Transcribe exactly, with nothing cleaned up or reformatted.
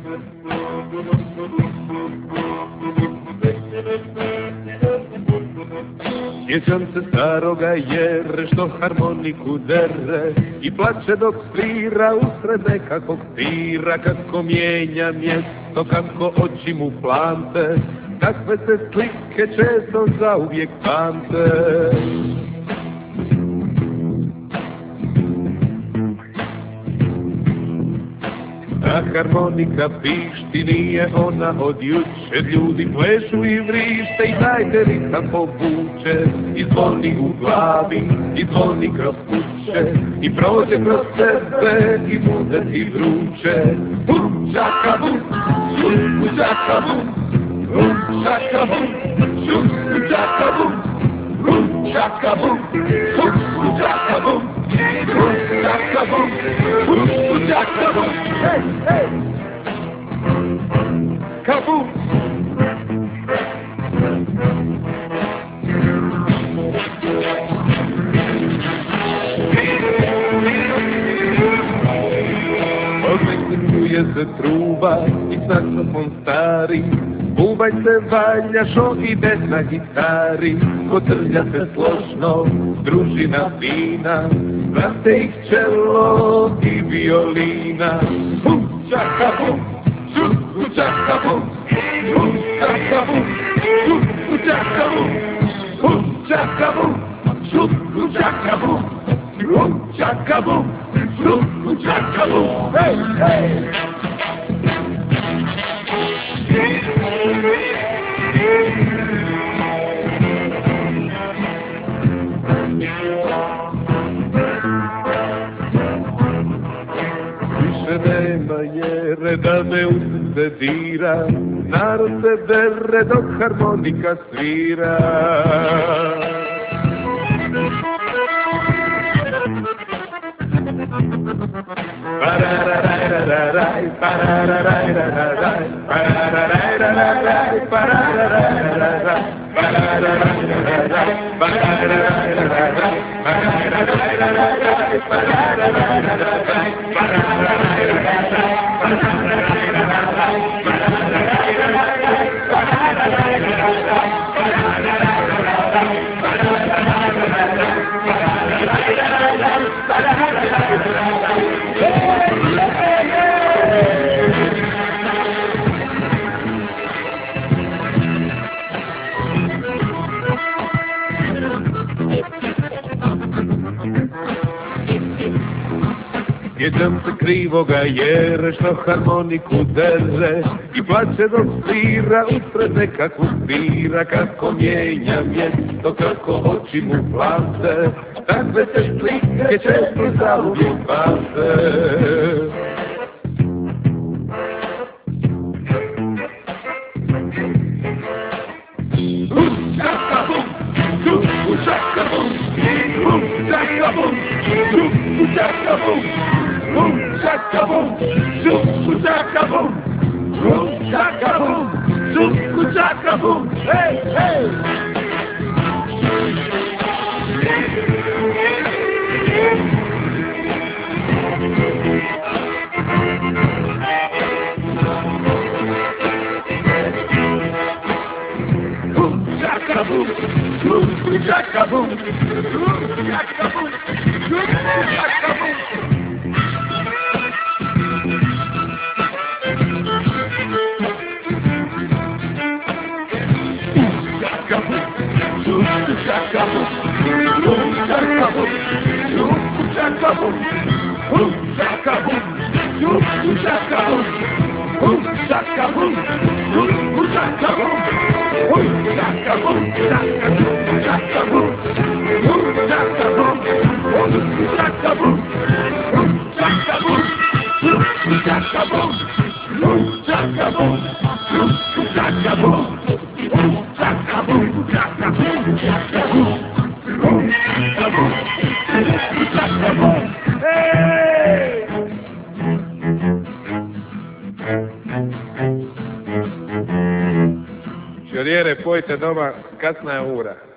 Sjećam se staroga Jere što harmoniku dere i plače dok svira usred nekakvog pira, kako mijenja mjesto, kako oči mu plante, takve se slike često zauvijek pamte. Ta harmonika pišti, nije ona od jučer, ljudi plešu i vrište i dajte ritam povuče, i zvoni u glavi, i zvoni kroz kuće, i prođe kroz sebe i bude ti vruće. Bum, čaka bum, šum, čaka bum, bum, čaka bum, šum, čaka bum, bum, čaka bum, šum, čaka bum, bum, čaka bum, bum, čaka bum. Hey, hey! Kaboom! Odmeknuje se truba i saksofon stari, bubaj se valja šo ide na gitari, kotrlja se složno, družina fina, vrate ih čelo i violina. Bum, čaka bum, šum, čaka bum, bum, čaka bum, šum, čaka bum, bum, čaka bum, šum, čaka bum, bum, čaka bum, šum, čaka bum. Hey, hey! Nema Jere da me u srce dira, narod se dere dok harmonika svira. Parararararaj, parararararaj, parararararaj, parararararaj, parararararaj, parararararaj, parararararaj, parararararaj, sjećam se krivoga Jere što harmoniku dere i plače dok svira usred nekakvog pira, kako mijenja mjesto, kako oči mu plate, takve se slike često zauvijek pamte. Čaka bum, šum, čaka bum, bum, čaka bum, šum, čaka bum, bum, čaka bum, šum, čaka bum, bum, čaka bum, šum, čaka bum. Hey, hey! Bum, čaka bum, šum, čaka bum, bum, čaka bum, šum, čaka bum. Chaka boom, boom, chaka boom, boom, chaka boom, boom, chaka boom, boom, chaka boom, boom, chaka boom, boom, chaka boom, boom, chaka boom, chaka boom, boom, chaka boom, boom, chaka boom, boom, chaka boom, boom, chaka boom, boom, chaka boom, boom, chaka boom, boom, chaka boom, chaka boom, chaka boom. Hey! Čoriere, pojte doma, kasna je ura.